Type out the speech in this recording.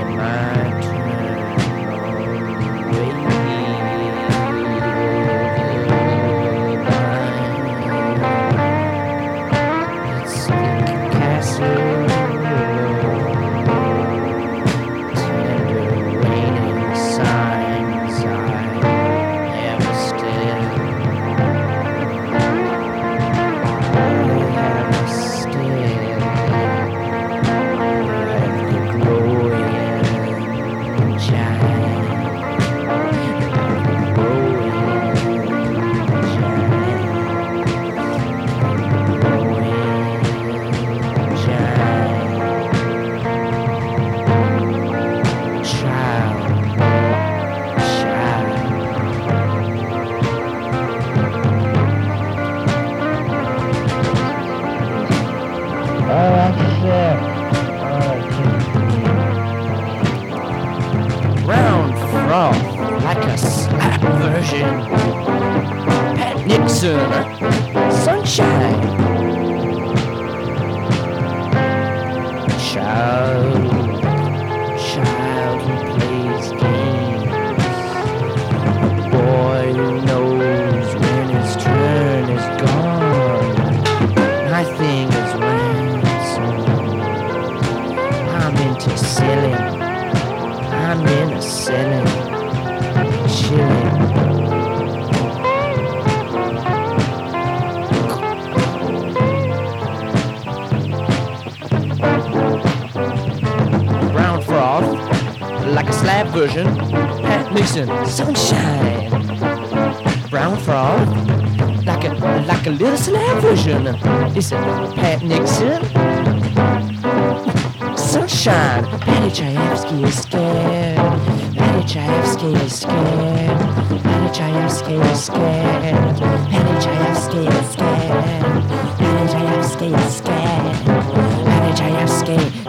my turn away. It's the castle, tender raining signs I ever still. Round froth like a slap version. Pat Nixon, sunshine. Child who plays games. A boy who knows when his turn is gone. My thing is ransom. I'm into selling. I'm in a selling, chilling. Brown froth, like a slab version. Pat Nixon, sunshine. Brown froth, like a little slab version. Listen, Pat Nixon. Sunshine. Patty Chayefsky is scared. Patty Chayefsky is scared. Patty Chayefsky is scared. Patty Chayefsky is scared. Patty Chayefsky is scared. Patty Chayefsky